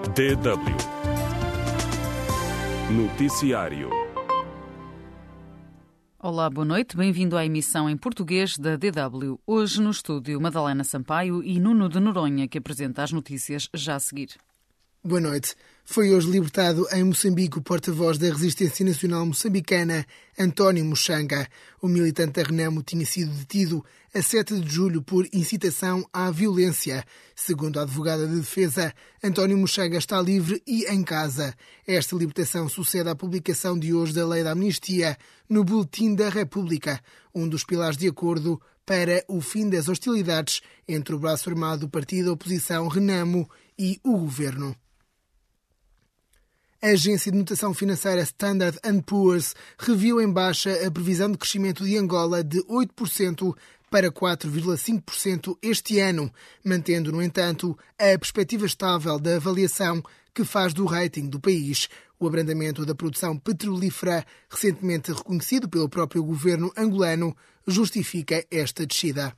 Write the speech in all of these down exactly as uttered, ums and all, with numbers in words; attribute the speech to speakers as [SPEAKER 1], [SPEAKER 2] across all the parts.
[SPEAKER 1] D W Noticiário.
[SPEAKER 2] Olá, boa noite. Bem-vindo à emissão em português da D W. Hoje no estúdio Madalena Sampaio e Nuno de Noronha, que apresenta as notícias já a seguir.
[SPEAKER 3] Boa noite. Foi hoje libertado em Moçambique o porta-voz da Resistência Nacional Moçambicana, António Muxanga. O militante da Renamo tinha sido detido a sete de julho por incitação à violência. Segundo a advogada de defesa, António Muxanga está livre e em casa. Esta libertação sucede à publicação de hoje da Lei da Amnistia no Boletim da República, um dos pilares de acordo para o fim das hostilidades entre o braço armado do partido da oposição Renamo e o governo. A agência de notação financeira Standard and Poor's reviu em baixa a previsão de crescimento de Angola de oito por cento para quatro vírgula cinco por cento este ano, mantendo, no entanto, a perspectiva estável da avaliação que faz do rating do país. O abrandamento da produção petrolífera, recentemente reconhecido pelo próprio governo angolano, justifica esta descida.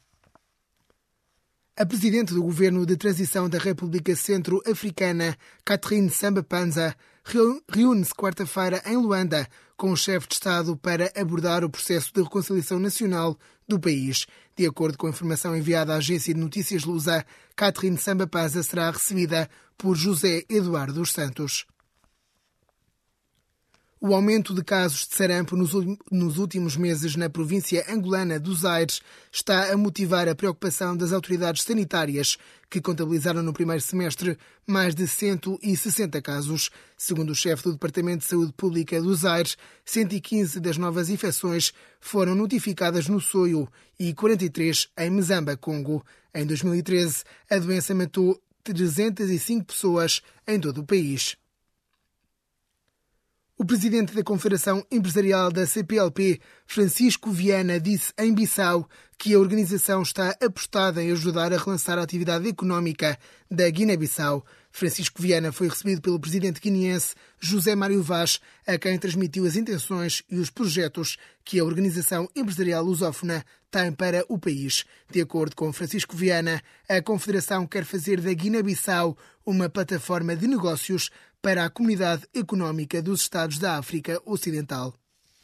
[SPEAKER 3] A presidente do Governo de Transição da República Centro-Africana, Catherine Samba-Panza, reúne-se quarta-feira em Luanda com o chefe de Estado para abordar o processo de reconciliação nacional do país. De acordo com a informação enviada à agência de notícias Lusa, Catherine Samba-Panza será recebida por José Eduardo dos Santos. O aumento de casos de sarampo nos últimos meses na província angolana do Zaire está a motivar a preocupação das autoridades sanitárias, que contabilizaram no primeiro semestre mais de cento e sessenta casos. Segundo o chefe do Departamento de Saúde Pública do Zaire, cento e quinze das novas infecções foram notificadas no Soio e quarenta e três em Mzamba, Congo. Em dois mil e treze, a doença matou trezentas e cinco pessoas em todo o país. O presidente da Confederação Empresarial da C P L P, Francisco Viana, disse em Bissau que a organização está apostada em ajudar a relançar a atividade económica da Guiné-Bissau. Francisco Viana foi recebido pelo presidente guineense José Mário Vaz, a quem transmitiu as intenções e os projetos que a Organização Empresarial Lusófona tem para o país. De acordo com Francisco Viana, a Confederação quer fazer da Guiné-Bissau uma plataforma de negócios para a Comunidade Económica dos Estados da África Ocidental.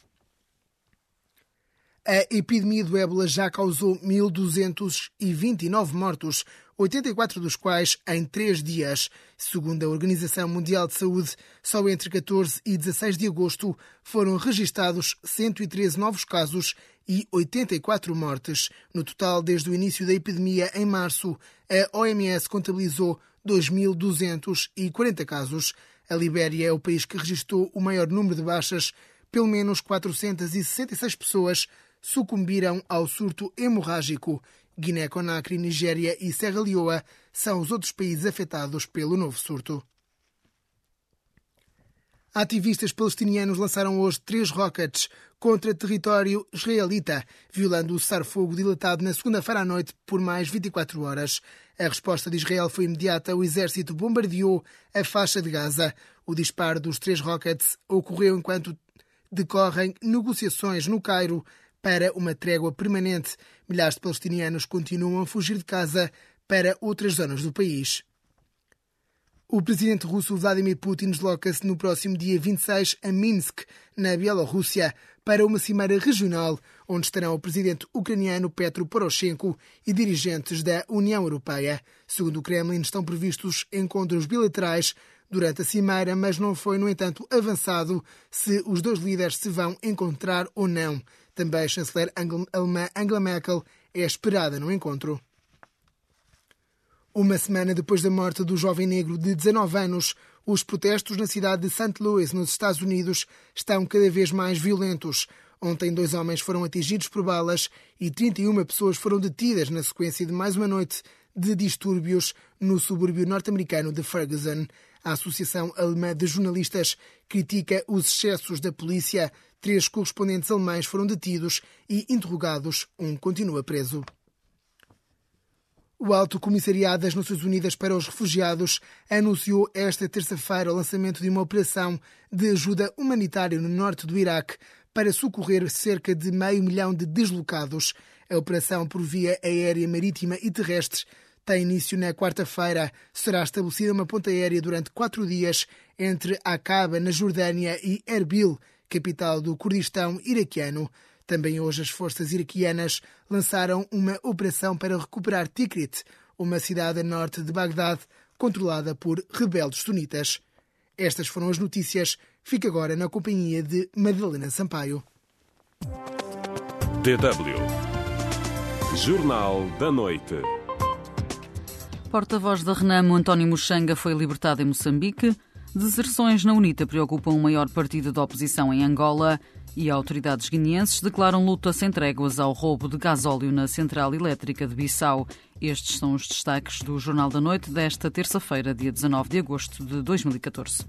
[SPEAKER 3] A epidemia do ébola já causou mil duzentos e vinte e nove mortos, oitenta e quatro dos quais em três dias. Segundo a Organização Mundial de Saúde, só entre catorze e dezasseis de agosto foram registados cento e treze novos casos e oitenta e quatro mortes. No total, desde o início da epidemia em março, a O M S contabilizou dois mil duzentos e quarenta casos. A Libéria é o país que registrou o maior número de baixas. Pelo menos quatrocentas e sessenta e seis pessoas sucumbiram ao surto hemorrágico. Guiné-Conakry, Nigéria e Serra Leoa são os outros países afetados pelo novo surto. Ativistas palestinianos lançaram hoje três rockets contra território israelita, violando o cessar-fogo dilatado na segunda-feira à noite por mais vinte e quatro horas. A resposta de Israel foi imediata. O exército bombardeou a faixa de Gaza. O disparo dos três rockets ocorreu enquanto decorrem negociações no Cairo para uma trégua permanente. Milhares de palestinianos continuam a fugir de casa para outras zonas do país. O presidente russo Vladimir Putin desloca-se no próximo dia vinte e seis a Minsk, na Bielorrússia, para uma cimeira regional, onde estarão o presidente ucraniano Petro Poroshenko e dirigentes da União Europeia. Segundo o Kremlin, estão previstos encontros bilaterais durante a cimeira, mas não foi, no entanto, avançado se os dois líderes se vão encontrar ou não. Também a chanceler alemã Angela Merkel é esperada no encontro. Uma semana depois da morte do jovem negro de dezanove anos, os protestos na cidade de Saint Louis, nos Estados Unidos, estão cada vez mais violentos. Ontem, dois homens foram atingidos por balas e trinta e uma pessoas foram detidas na sequência de mais uma noite de distúrbios no subúrbio norte-americano de Ferguson. A Associação Alemã de Jornalistas critica os excessos da polícia. Três correspondentes alemães foram detidos e interrogados. Um continua preso. O Alto Comissariado das Nações Unidas para os Refugiados anunciou esta terça-feira o lançamento de uma operação de ajuda humanitária no norte do Iraque para socorrer cerca de meio milhão de deslocados. A operação por via aérea, marítima e terrestre tem início na quarta-feira. Será estabelecida uma ponte aérea durante quatro dias entre Aqaba, na Jordânia, e Erbil, capital do Kurdistão iraquiano. Também hoje as forças iraquianas lançaram uma operação para recuperar Tikrit, uma cidade a norte de Bagdade, controlada por rebeldes sunitas. Estas foram as notícias. Fica agora na companhia de Madalena Sampaio.
[SPEAKER 1] D W Jornal da Noite.
[SPEAKER 2] Porta-voz da Renamo, António Muxanga, foi libertado em Moçambique. Deserções na UNITA preocupam o maior partido da oposição em Angola. E autoridades guineenses declaram luta sem tréguas ao roubo de gasóleo na central elétrica de Bissau. Estes são os destaques do Jornal da Noite desta terça-feira, dia dezanove de agosto de dois mil e catorze.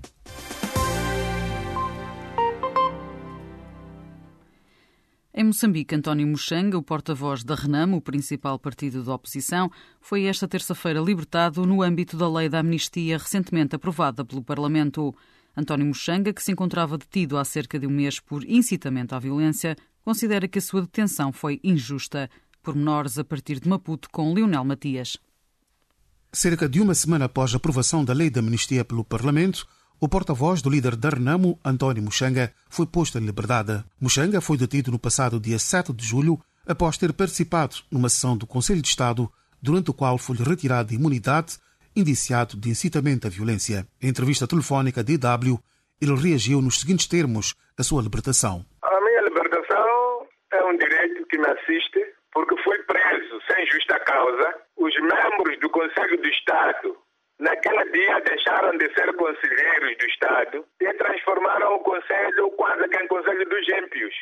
[SPEAKER 2] Em Moçambique, António Muxanga, o porta-voz da Renamo, o principal partido da oposição, foi esta terça-feira libertado no âmbito da lei da amnistia recentemente aprovada pelo Parlamento. António Muxanga, que se encontrava detido há cerca de um mês por incitamento à violência, considera que a sua detenção foi injusta. Pormenores a partir de Maputo, com Leonel Matias.
[SPEAKER 4] Cerca de uma semana após a aprovação da lei da amnistia pelo Parlamento, o porta-voz do líder da Renamo, António Muxanga, foi posto em liberdade. Muxanga foi detido no passado dia sete de julho após ter participado numa sessão do Conselho de Estado, durante o qual foi-lhe retirada a imunidade, indiciado de incitamento à violência. Em entrevista telefónica à D W, ele reagiu nos seguintes termos à sua libertação.
[SPEAKER 5] A minha libertação é um direito que me assiste, porque fui preso sem justa causa. Os membros do Conselho do Estado, naquele dia, deixaram de ser conselheiros do Estado e transformaram o Conselho quase que em Conselho dos Ímpios.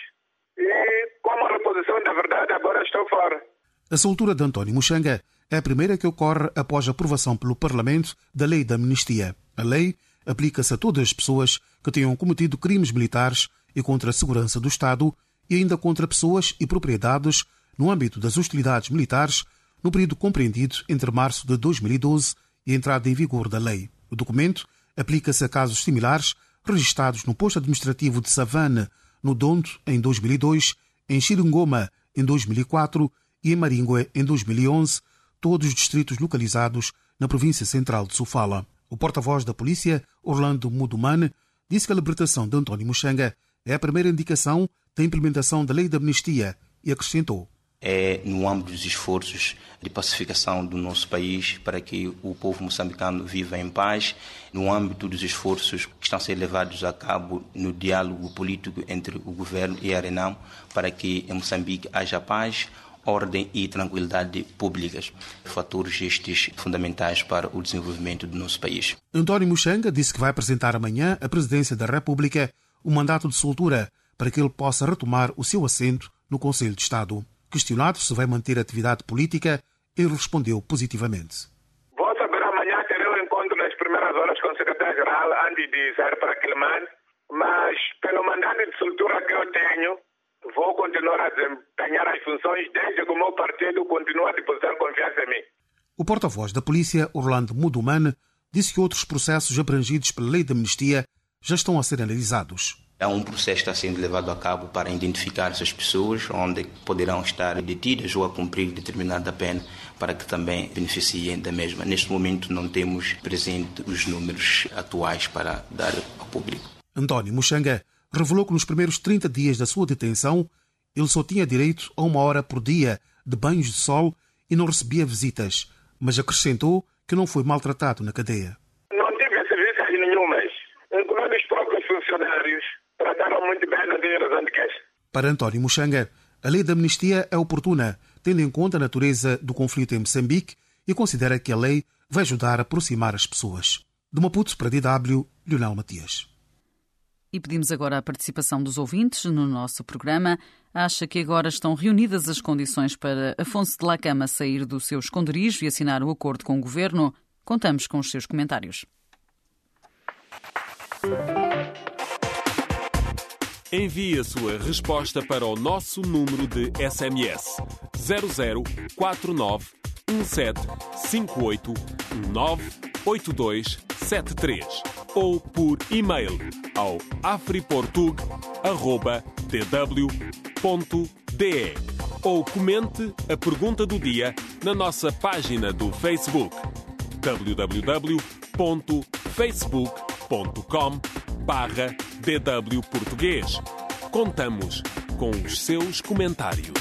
[SPEAKER 5] E, como reposição da verdade, agora estou fora.
[SPEAKER 4] A soltura de António Muxanga é a primeira que ocorre após a aprovação pelo Parlamento da lei da amnistia. A lei aplica-se a todas as pessoas que tenham cometido crimes militares e contra a segurança do Estado e ainda contra pessoas e propriedades no âmbito das hostilidades militares no período compreendido entre março de dois mil e doze e a entrada em vigor da lei. O documento aplica-se a casos similares registados no posto administrativo de Savane, no Dondo, em dois mil e dois, em Xiringoma, em dois mil e quatro e em Maringue, em dois mil e onze, todos os distritos localizados na província central de Sofala. O porta-voz da polícia, Orlando Mudumane, disse que a libertação de António Muxanga é a primeira indicação da implementação da lei da amnistia e acrescentou:
[SPEAKER 6] é no âmbito dos esforços de pacificação do nosso país para que o povo moçambicano viva em paz, no âmbito dos esforços que estão a ser levados a cabo no diálogo político entre o governo e a Renamo para que em Moçambique haja paz, ordem e tranquilidade públicas, fatores estes fundamentais para o desenvolvimento do nosso país.
[SPEAKER 4] António Muxanga disse que vai apresentar amanhã à Presidência da República o mandato de soltura para que ele possa retomar o seu assento no Conselho de Estado. Questionado se vai manter a atividade política, ele respondeu positivamente.
[SPEAKER 5] Vou saber amanhã, terei um encontro nas primeiras horas com o secretário-geral antes de sair para Quelimane, mas pelo mandato de soltura que eu tenho, vou continuar a desempenhar as funções desde que o meu partido continue a depositar confiança em mim.
[SPEAKER 4] O porta-voz da polícia, Orlando Mudumane, disse que outros processos abrangidos pela lei de amnistia já estão a ser analisados.
[SPEAKER 6] Há um processo que está sendo levado a cabo para identificar essas pessoas, onde poderão estar detidas ou a cumprir determinada pena, para que também beneficiem da mesma. Neste momento não temos presente os números atuais para dar ao público.
[SPEAKER 4] António Muxanga revelou que nos primeiros trinta dias da sua detenção, ele só tinha direito a uma hora por dia de banhos de sol e não recebia visitas, mas acrescentou que não foi maltratado na cadeia.
[SPEAKER 5] Não tive serviços nenhumas, incluindo os próprios funcionários. Trataram muito bem, não tenho razão de queixa.
[SPEAKER 4] Para António Muxanga, a lei da amnistia é oportuna, tendo em conta a natureza do conflito em Moçambique e considera que a lei vai ajudar a aproximar as pessoas. De Maputo para D W, Leonel Matias.
[SPEAKER 2] E pedimos agora a participação dos ouvintes no nosso programa. Acha que agora estão reunidas as condições para Afonso de Lacama sair do seu esconderijo e assinar o acordo com o Governo? Contamos com os seus comentários.
[SPEAKER 1] Envie a sua resposta para o nosso número de S M S zero zero quatro nove um sete cinco oito nove oito dois sete três ou por e-mail ao afriportug arroba d w ponto d e. ou comente a pergunta do dia na nossa página do Facebook w w w ponto facebook ponto com barra d w português. Contamos com os seus comentários.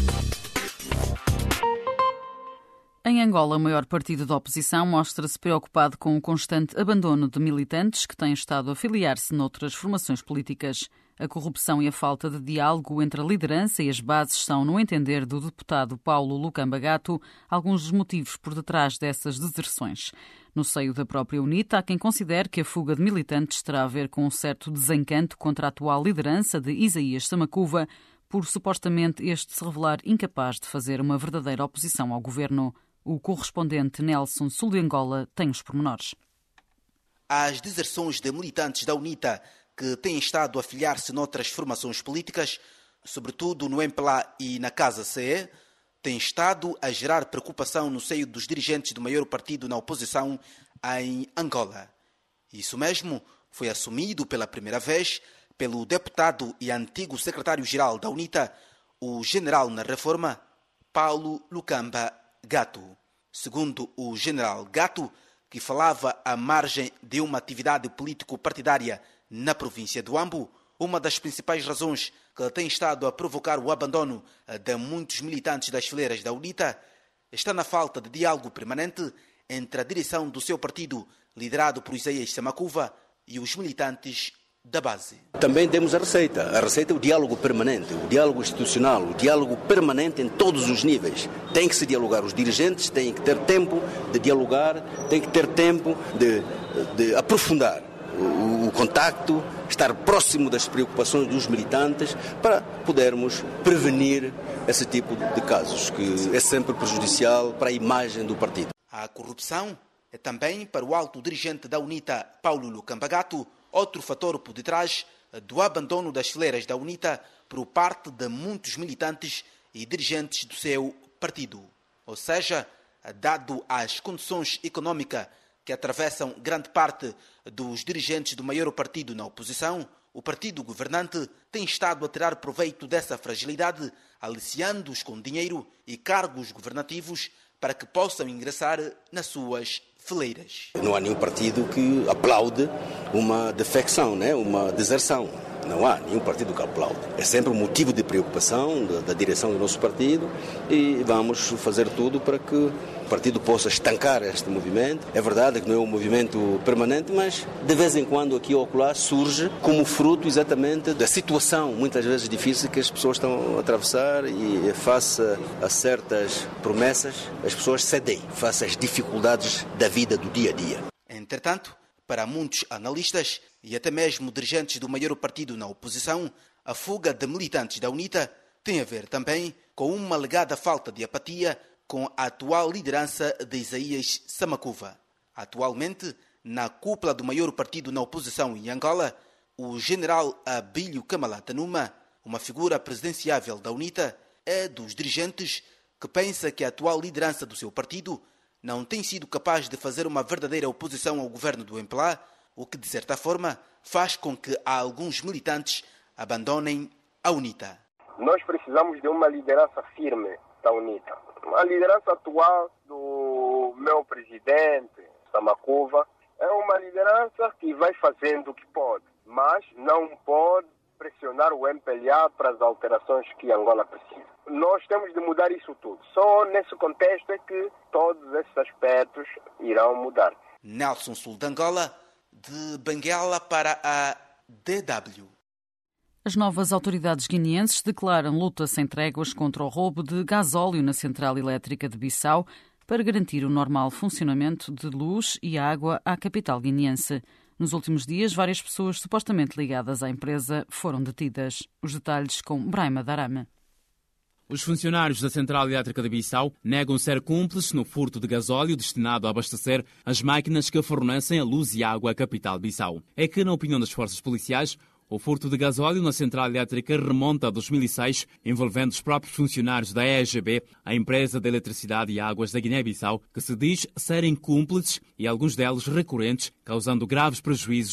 [SPEAKER 2] Em Angola, o maior partido da oposição mostra-se preocupado com o constante abandono de militantes que têm estado a filiar-se noutras formações políticas. A corrupção e a falta de diálogo entre a liderança e as bases são, no entender do deputado Paulo Lucamba Gato, alguns dos motivos por detrás dessas deserções. No seio da própria UNITA, há quem considere que a fuga de militantes terá a ver com um certo desencanto contra a atual liderança de Isaías Samacuva, por supostamente este se revelar incapaz de fazer uma verdadeira oposição ao governo. O correspondente Nelson Sul de Angola tem os pormenores.
[SPEAKER 7] As deserções de militantes da UNITA que têm estado a filiar-se noutras formações políticas, sobretudo no M P L A e na Casa C E, têm estado a gerar preocupação no seio dos dirigentes do maior partido na oposição em Angola. Isso mesmo foi assumido pela primeira vez pelo deputado e antigo secretário-geral da UNITA, o general na reforma, Paulo Lucamba Gato. Segundo o general Gato, que falava à margem de uma atividade político-partidária na província do Ambo, uma das principais razões que tem estado a provocar o abandono de muitos militantes das fileiras da UNITA está na falta de diálogo permanente entre a direção do seu partido, liderado por Isaías Samacuva, e os militantes da base.
[SPEAKER 8] Também temos a receita. A receita é o diálogo permanente, o diálogo institucional, o diálogo permanente em todos os níveis. Tem que se dialogar. Os dirigentes têm que ter tempo de dialogar, têm que ter tempo de, de aprofundar o, o contacto, estar próximo das preocupações dos militantes para podermos prevenir esse tipo de casos, que é sempre prejudicial para a imagem do partido.
[SPEAKER 7] A corrupção é também, para o alto dirigente da UNITA, Paulo Lucamba Gato, outro fator por detrás do abandono das fileiras da UNITA por parte de muitos militantes e dirigentes do seu partido. Ou seja, dado as condições económicas que atravessam grande parte dos dirigentes do maior partido na oposição, o partido governante tem estado a tirar proveito dessa fragilidade, aliciando-os com dinheiro e cargos governativos para que possam ingressar nas suas fileiras.
[SPEAKER 8] Não há nenhum partido que aplaude uma defecção, né? Uma deserção. Não há nenhum partido que aplaude. É sempre um motivo de preocupação da, da direção do nosso partido e vamos fazer tudo para que o partido possa estancar este movimento. É verdade que não é um movimento permanente, mas de vez em quando aqui ou acolá surge como fruto exatamente da situação muitas vezes difícil que as pessoas estão a atravessar e face a certas promessas as pessoas cedem face às dificuldades da vida do dia a dia.
[SPEAKER 7] Entretanto, para muitos analistas e até mesmo dirigentes do maior partido na oposição, a fuga de militantes da UNITA tem a ver também com uma alegada falta de apatia com a atual liderança de Isaías Samacuva. Atualmente, na cúpula do maior partido na oposição em Angola, o general Abílio Camalata Numa, uma figura presidenciável da UNITA, é dos dirigentes que pensa que a atual liderança do seu partido não tem sido capaz de fazer uma verdadeira oposição ao governo do M P L A, o que, de certa forma, faz com que alguns militantes abandonem a UNITA.
[SPEAKER 5] Nós precisamos de uma liderança firme da UNITA. A liderança atual do meu presidente, Samacuva, é uma liderança que vai fazendo o que pode, mas não pode pressionar o M P L A para as alterações que Angola precisa. Nós temos de mudar isso tudo. Só nesse contexto é que todos esses aspectos irão mudar.
[SPEAKER 7] Nelson Sul de Angola, de Benguela para a D W.
[SPEAKER 2] As novas autoridades guineenses declaram luta sem tréguas contra o roubo de gasóleo na central elétrica de Bissau para garantir o normal funcionamento de luz e água à capital guineense. Nos últimos dias, várias pessoas supostamente ligadas à empresa foram detidas. Os detalhes com Braima Darama.
[SPEAKER 9] Os funcionários da Central Elétrica de Bissau negam ser cúmplices no furto de gasóleo destinado a abastecer as máquinas que fornecem a luz e água à capital Bissau. É que, na opinião das forças policiais, o furto de gasóleo na Central Elétrica remonta a dois mil e seis, envolvendo os próprios funcionários da E G B, a empresa de eletricidade e águas da Guiné-Bissau, que se diz serem cúmplices e alguns deles recorrentes, causando graves prejuízos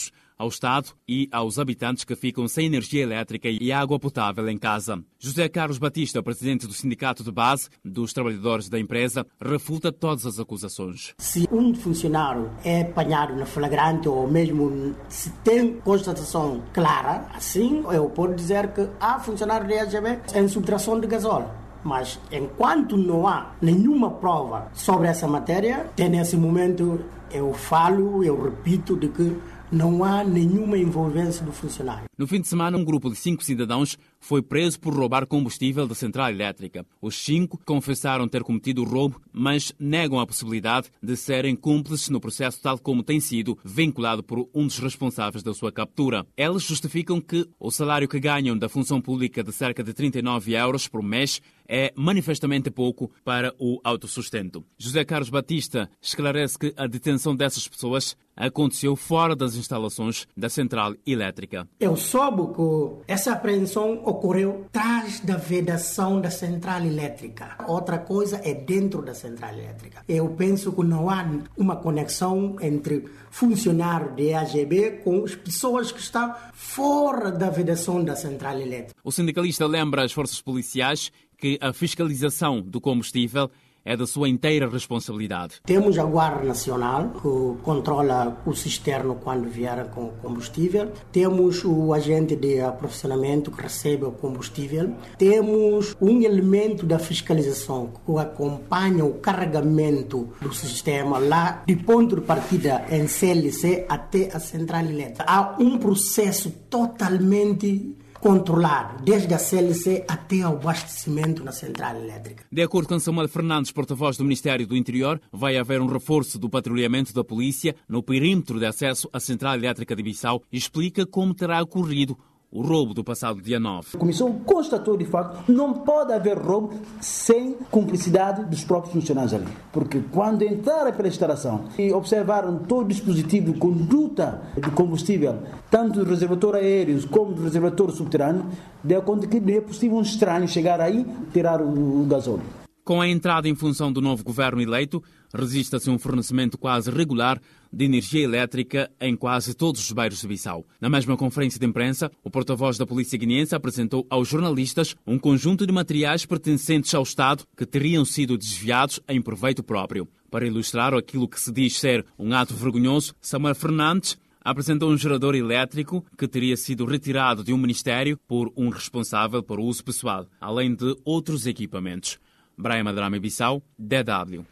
[SPEAKER 9] ao Estado e aos habitantes que ficam sem energia elétrica e água potável em casa. José Carlos Batista, presidente do Sindicato de Base dos Trabalhadores da empresa, refuta todas as acusações.
[SPEAKER 10] Se um funcionário é apanhado na flagrante ou mesmo se tem constatação clara, assim eu posso dizer que há funcionário da E G B em subtração de gasóleo. Mas enquanto não há nenhuma prova sobre essa matéria, até nesse momento eu falo, eu repito de que não há nenhuma envolvência do funcionário.
[SPEAKER 9] No fim de semana, um grupo de cinco cidadãos foi preso por roubar combustível da central elétrica. Os cinco confessaram ter cometido o roubo, mas negam a possibilidade de serem cúmplices no processo, tal como tem sido vinculado por um dos responsáveis da sua captura. Eles justificam que o salário que ganham da função pública de cerca de trinta e nove euros por mês é manifestamente pouco para o autossustento. José Carlos Batista esclarece que a detenção dessas pessoas aconteceu fora das instalações da central elétrica.
[SPEAKER 10] Eu soube que essa apreensão ocorreu atrás da vedação da central elétrica. Outra coisa é dentro da central elétrica. Eu penso que não há uma conexão entre funcionário da A G B com as pessoas que estão fora da vedação da central elétrica.
[SPEAKER 9] O sindicalista lembra às forças policiais que a fiscalização do combustível é da sua inteira responsabilidade.
[SPEAKER 10] Temos a Guarda Nacional, que controla o cisterno quando vier com combustível. Temos o agente de aprovisionamento que recebe o combustível. Temos um elemento da fiscalização que acompanha o carregamento do sistema lá de ponto de partida em C L C até a central elétrica. Há um processo totalmente controlado, desde a C L C até ao abastecimento na central elétrica.
[SPEAKER 9] De acordo com Samuel Fernandes, porta-voz do Ministério do Interior, vai haver um reforço do patrulhamento da polícia no perímetro de acesso à central elétrica de Bissau e explica como terá ocorrido o roubo do passado dia nove.
[SPEAKER 11] A Comissão constatou, de facto, não pode haver roubo sem cumplicidade dos próprios funcionários ali. Porque quando entraram pela instalação e observaram todo o dispositivo de conduta de combustível, tanto do reservatório aéreo como do reservatório subterrâneo, deu conta que não é possível um estranho chegar aí e tirar o, o gasóleo.
[SPEAKER 9] Com a entrada em função do novo governo eleito, resiste-se um fornecimento quase regular de energia elétrica em quase todos os bairros de Bissau. Na mesma conferência de imprensa, o porta-voz da Polícia Guineense apresentou aos jornalistas um conjunto de materiais pertencentes ao Estado que teriam sido desviados em proveito próprio. Para ilustrar aquilo que se diz ser um ato vergonhoso, Samuel Fernandes apresentou um gerador elétrico que teria sido retirado de um ministério por um responsável por uso pessoal, além de outros equipamentos. Brian Madrame, Bissau, D W.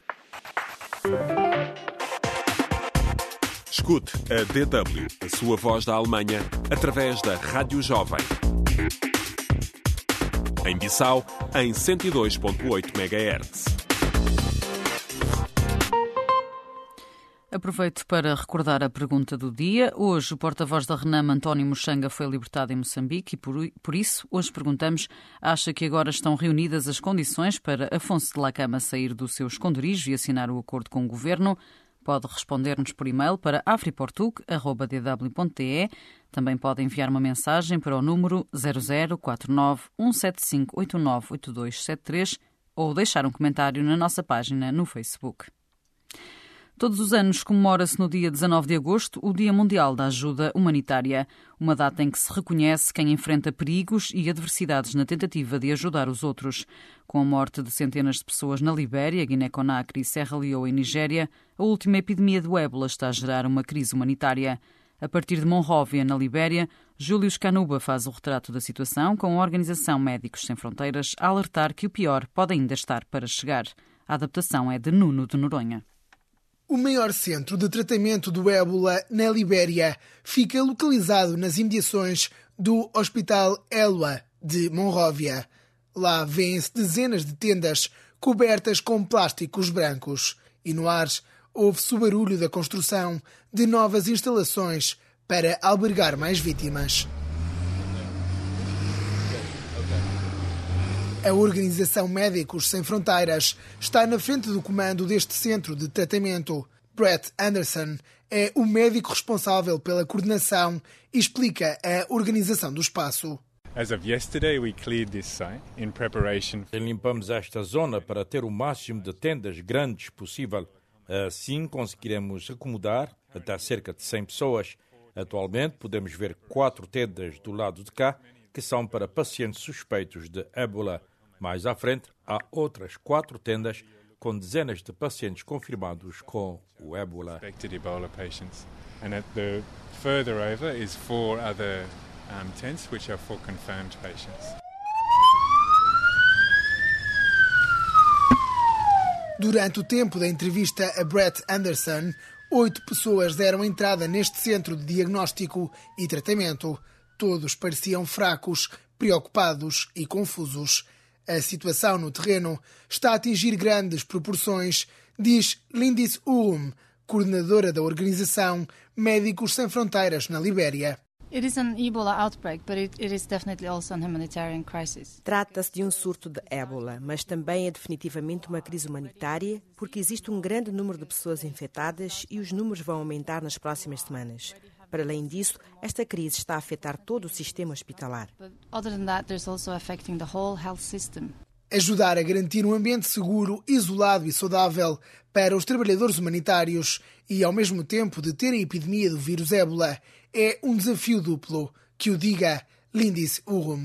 [SPEAKER 1] Escute a D W, a sua voz da Alemanha, através da Rádio Jovem. Em Bissau, em cento e dois vírgula oito megahertz.
[SPEAKER 2] Aproveito para recordar a pergunta do dia. Hoje, o porta-voz da RENAM, António Muxanga, foi libertado em Moçambique e, por, por isso, hoje perguntamos: acha que agora estão reunidas as condições para Afonso de Lacama sair do seu esconderijo e assinar o acordo com o governo? Pode responder-nos por e-mail para afriportug arroba d w ponto d e. Também pode enviar uma mensagem para o número zero zero quatro nove um sete cinco oito nove oito dois sete três ou deixar um comentário na nossa página no Facebook. Todos os anos comemora-se no dia dezanove de agosto o Dia Mundial da Ajuda Humanitária, uma data em que se reconhece quem enfrenta perigos e adversidades na tentativa de ajudar os outros. Com a morte de centenas de pessoas na Libéria, Guiné-Conakry, Serra Leoa e Nigéria, a última epidemia do ébola está a gerar uma crise humanitária. A partir de Monróvia, na Libéria, Júlio Canuba faz o retrato da situação com a Organização Médicos Sem Fronteiras a alertar que o pior pode ainda estar para chegar. A adaptação é de Nuno de Noronha.
[SPEAKER 3] O maior centro de tratamento do ébola na Libéria fica localizado nas imediações do Hospital Elwa de Monróvia. Lá vêem-se dezenas de tendas cobertas com plásticos brancos e no ar ouve-se o barulho da construção de novas instalações para albergar mais vítimas. A Organização Médicos Sem Fronteiras está na frente do comando deste centro de tratamento. Brett Anderson é o médico responsável pela coordenação e explica a organização do espaço.
[SPEAKER 12] As of yesterday, we cleared this site in preparation.
[SPEAKER 13] Limpamos esta zona para ter o máximo de tendas grandes possível. Assim conseguiremos acomodar até cerca de cem pessoas Atualmente podemos ver quatro tendas do lado de cá que são para pacientes suspeitos de ébola. Mais à frente, há outras quatro tendas com dezenas de pacientes confirmados com o ébola.
[SPEAKER 12] And at the further over is four other um, tents which are for confirmed patients.
[SPEAKER 3] Durante o tempo da entrevista a Brett Anderson, oito pessoas deram entrada neste centro de diagnóstico e tratamento. Todos pareciam fracos, preocupados e confusos. A situação no terreno está a atingir grandes proporções, diz Lindis Urum, coordenadora da organização Médicos Sem Fronteiras na Libéria.
[SPEAKER 14] It is an Ebola outbreak, but it, it is definitely also an humanitarian crisis.
[SPEAKER 15] Trata-se de um surto de ébola, mas também é definitivamente uma crise humanitária, porque existe um grande número de pessoas infectadas e os números vão aumentar nas próximas semanas. Para além disso, esta crise está a afetar todo o sistema hospitalar.
[SPEAKER 14] But other than that, there's also affecting the whole health system.
[SPEAKER 3] Ajudar a garantir um ambiente seguro, isolado e saudável para os trabalhadores humanitários e, ao mesmo tempo, deter a epidemia do vírus ébola é um desafio duplo, que o diga Lindis Urum.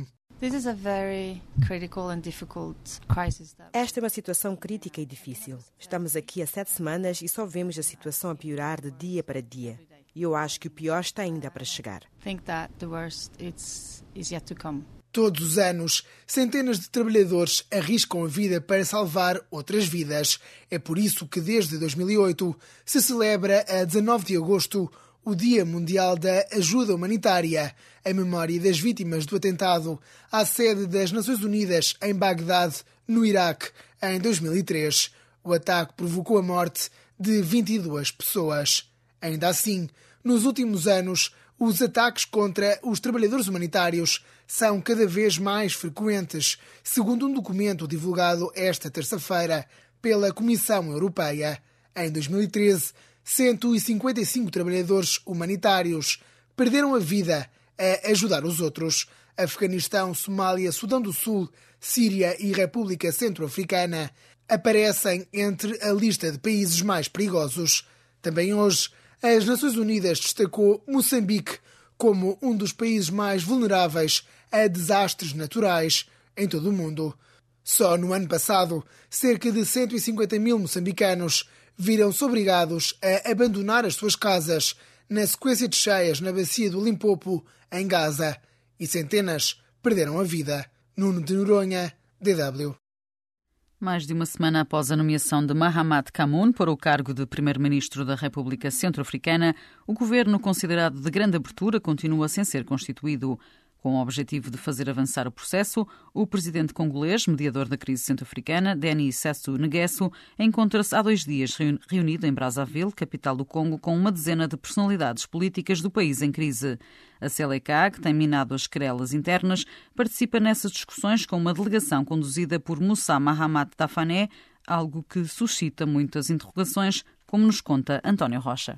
[SPEAKER 15] Esta é uma situação crítica e difícil. Estamos aqui há sete semanas e só vemos a situação a piorar de dia para dia. E eu acho que o pior está ainda para chegar.
[SPEAKER 14] Think that the worst it's, is yet to come.
[SPEAKER 3] Todos os anos, centenas de trabalhadores arriscam a vida para salvar outras vidas. É por isso que, desde dois mil e oito, se celebra a dezanove de agosto o Dia Mundial da Ajuda Humanitária, em memória das vítimas do atentado à sede das Nações Unidas em Bagdade, no Iraque, em dois mil e três. O ataque provocou a morte de vinte e duas pessoas. Ainda assim, nos últimos anos, os ataques contra os trabalhadores humanitários são cada vez mais frequentes, segundo um documento divulgado esta terça-feira pela Comissão Europeia. Em dois mil e treze, cento e cinquenta e cinco trabalhadores humanitários perderam a vida a ajudar os outros. Afeganistão, Somália, Sudão do Sul, Síria e República Centro-Africana aparecem entre a lista de países mais perigosos. Também hoje, as Nações Unidas destacou Moçambique como um dos países mais vulneráveis a desastres naturais em todo o mundo. Só no ano passado, cerca de cento e cinquenta mil moçambicanos viram-se obrigados a abandonar as suas casas na sequência de cheias na bacia do Limpopo, em Gaza, e centenas perderam a vida. Nuno de Noronha, D W.
[SPEAKER 2] Mais de uma semana após a nomeação de Mahamat Kamoun para o cargo de primeiro-ministro da República Centro-Africana, o governo, considerado de grande abertura, continua sem ser constituído. Com o objetivo de fazer avançar o processo, o presidente congolês, mediador da crise centro-africana, Denis Sassou Nguesso, encontra-se há dois dias reunido em Brazzaville, capital do Congo, com uma dezena de personalidades políticas do país em crise. A C L K, que tem minado as querelas internas, participa nessas discussões com uma delegação conduzida por Moussa Mahamat Dafané, algo que suscita muitas interrogações, como nos conta António Rocha.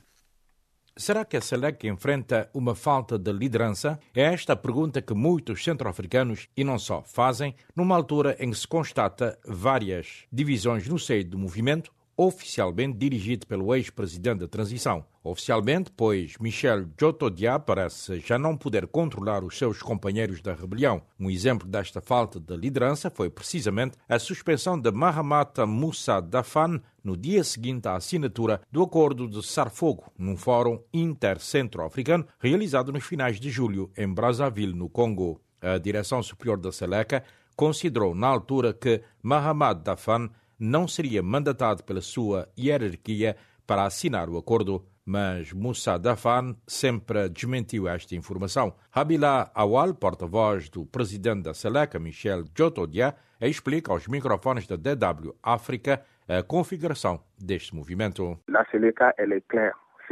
[SPEAKER 13] Será que a C L E C enfrenta uma falta de liderança? É esta a pergunta que muitos centro-africanos, e não só, fazem numa altura em que se constata várias divisões no seio do movimento, oficialmente dirigido pelo ex-presidente da transição. Oficialmente, pois Michel Djotodia parece já não poder controlar os seus companheiros da rebelião. Um exemplo desta falta de liderança foi precisamente a suspensão de Mahamat Moussa Dafane no dia seguinte à assinatura do Acordo de Cessar-Fogo, num fórum inter-centro-africano realizado nos finais de julho em Brazzaville, no Congo. A direção superior da C L E C considerou na altura que Mahamat Dafane não seria mandatado pela sua hierarquia para assinar o acordo, mas Moussa Dafane sempre desmentiu esta informação. Habila Awal, porta-voz do presidente da C L E C, Michel Djotodia, explica aos microfones da D W África a configuração deste movimento.
[SPEAKER 5] A C L E C é clara.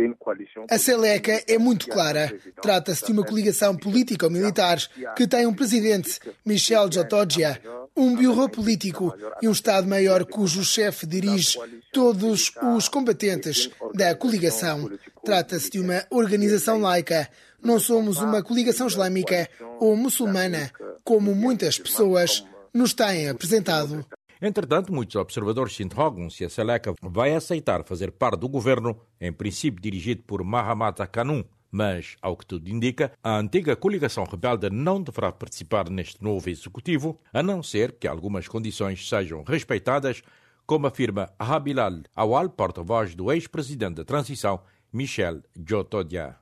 [SPEAKER 3] A C L E C é muito clara. Trata-se de uma coligação político-militar que tem um presidente, Michel Djotodia, um bureau político e um Estado-Maior cujo chefe dirige todos os combatentes da coligação. Trata-se de uma organização laica. Não somos uma coligação islâmica ou muçulmana, como muitas pessoas nos têm apresentado.
[SPEAKER 13] Entretanto, muitos observadores se interrogam se a C L E C vai aceitar fazer parte do governo, em princípio dirigido por Mahamat Kamoun. Mas, ao que tudo indica, a antiga coligação rebelde não deverá participar neste novo executivo, a não ser que algumas condições sejam respeitadas, como afirma Habilal Awal, porta-voz do ex-presidente da transição, Michel Djotodia.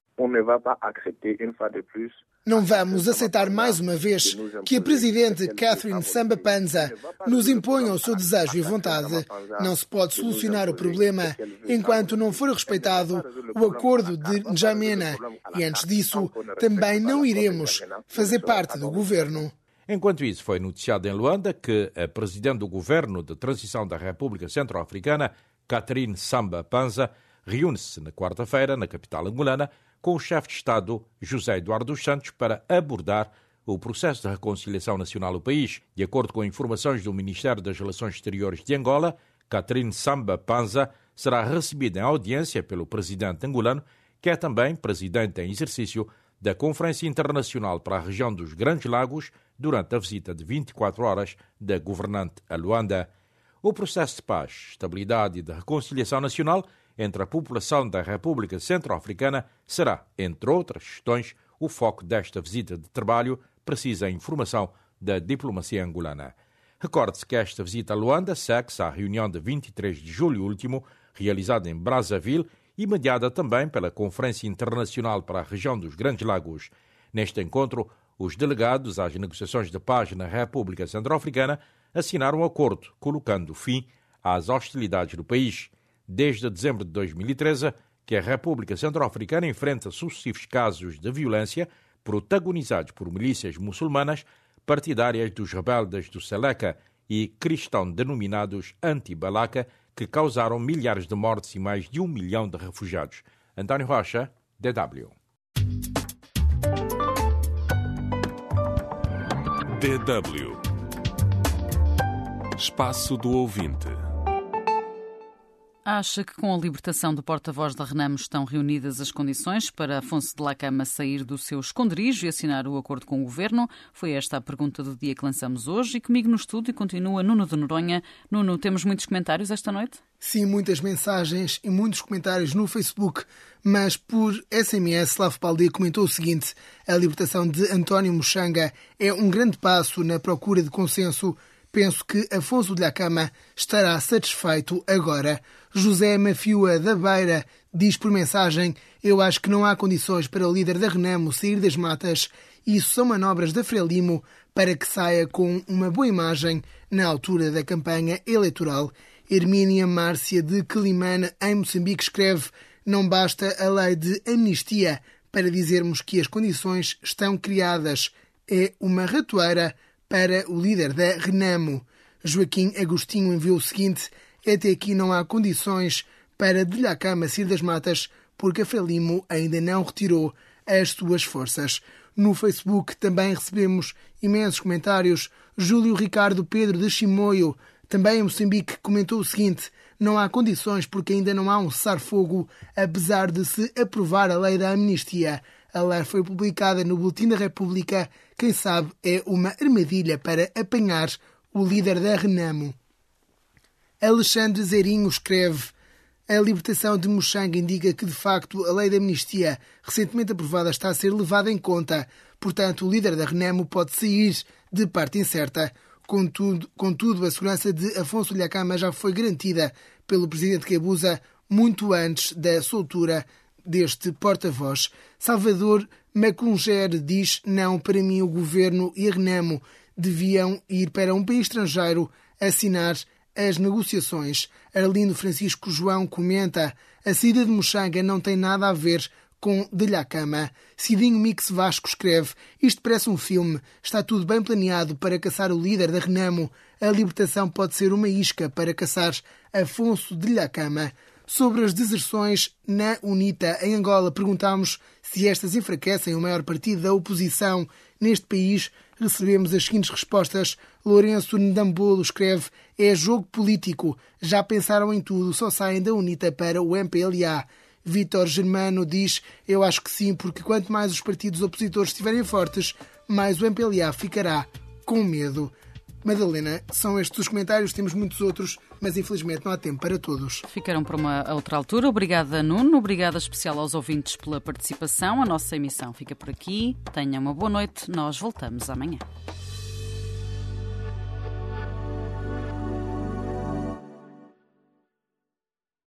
[SPEAKER 3] Não vamos aceitar mais uma vez que a Presidente Catherine Samba Panza nos imponha o seu desejo e vontade. Não se pode solucionar o problema enquanto não for respeitado o acordo de N'Djamena e, antes disso, também não iremos fazer parte do governo.
[SPEAKER 13] Enquanto isso, foi noticiado em Luanda que a Presidente do Governo de Transição da República Centro-Africana, Catherine Samba Panza, reúne-se na quarta-feira, na capital angolana, com o chefe de Estado, José Eduardo dos Santos, para abordar o processo de reconciliação nacional do país. De acordo com informações do Ministério das Relações Exteriores de Angola, Catherine Samba Panza será recebida em audiência pelo presidente angolano, que é também presidente em exercício da Conferência Internacional para a Região dos Grandes Lagos, durante a visita de vinte e quatro horas da governante a Luanda. O processo de paz, estabilidade e de reconciliação nacional entre a população da República Centro-Africana será, entre outras questões, o foco desta visita de trabalho, precisa a informação da diplomacia angolana. Recorde-se que esta visita a Luanda segue-se à reunião de vinte e três de julho último, realizada em Brazzaville e mediada também pela Conferência Internacional para a Região dos Grandes Lagos. Neste encontro, os delegados às negociações de paz na República Centro-Africana assinaram um acordo colocando fim às hostilidades do país. Desde dezembro de dois mil e treze, que a República Centro-Africana enfrenta sucessivos casos de violência protagonizados por milícias muçulmanas partidárias dos rebeldes do Seleka e cristãos denominados anti-Balaka, que causaram milhares de mortes e mais de um milhão de refugiados. António Rocha, D W.
[SPEAKER 1] D W. Espaço do Ouvinte.
[SPEAKER 2] Acha que com a libertação do porta-voz da Renamo estão reunidas as condições para Afonso Dhlakama sair do seu esconderijo e assinar o acordo com o Governo? Foi esta a pergunta do dia que lançamos hoje e comigo no estúdio continua Nuno de Noronha. Nuno, temos muitos comentários esta noite?
[SPEAKER 3] Sim, muitas mensagens e muitos comentários no Facebook, mas por S M S, Slavo Paldi comentou o seguinte: a libertação de António Mushanga é um grande passo na procura de consenso. Penso que Afonso Dhlakama estará satisfeito agora. José Mafiua da Beira diz por mensagem: eu acho que não há condições para o líder da Renamo sair das matas. Isso são manobras da Frelimo para que saia com uma boa imagem na altura da campanha eleitoral. Hermínia Márcia de Quelimane, em Moçambique, escreve: não basta a lei de amnistia para dizermos que as condições estão criadas. É uma ratoeira para o líder da Renamo. Joaquim Agostinho enviou o seguinte: até aqui não há condições para Dhlakama sair das matas porque a Frelimo ainda não retirou as suas forças. No Facebook também recebemos imensos comentários. Júlio Ricardo Pedro de Chimoio, também em Moçambique, comentou o seguinte: não há condições porque ainda não há um cessar-fogo, apesar de se aprovar a lei da amnistia. A lei foi publicada no Boletim da República. Quem sabe é uma armadilha para apanhar o líder da Renamo. Alexandre Zerinho escreve: a libertação de Mushanga indica que, de facto, a lei da amnistia recentemente aprovada está a ser levada em conta. Portanto, o líder da Renamo pode sair de parte incerta. Contudo, contudo a segurança de Afonso Dhlakama já foi garantida pelo presidente Guebuza muito antes da soltura deste porta-voz. Salvador Macungé diz: não, para mim o governo e a Renamo deviam ir para um país estrangeiro assinar as negociações. Arlindo Francisco João comenta: a saída de Mushanga não tem nada a ver com Dhlakama. Cidinho Mix Vasco escreve: isto parece um filme, está tudo bem planeado para caçar o líder da Renamo. A libertação pode ser uma isca para caçar Afonso Dhlakama. Sobre as deserções na UNITA em Angola, perguntámos se estas enfraquecem o maior partido da oposição neste país. Recebemos as seguintes respostas. Lourenço Ndambolo escreve: é jogo político, já pensaram em tudo, só saem da UNITA para o M P L A. Vítor Germano diz: eu acho que sim, porque quanto mais os partidos opositores estiverem fortes, mais o M P L A ficará com medo. Madalena, são estes os comentários, temos muitos outros, mas infelizmente não há tempo para todos.
[SPEAKER 2] Ficaram para uma outra altura. Obrigada, Nuno. Obrigada especial aos ouvintes pela participação. A nossa emissão fica por aqui. Tenham uma boa noite. Nós voltamos amanhã.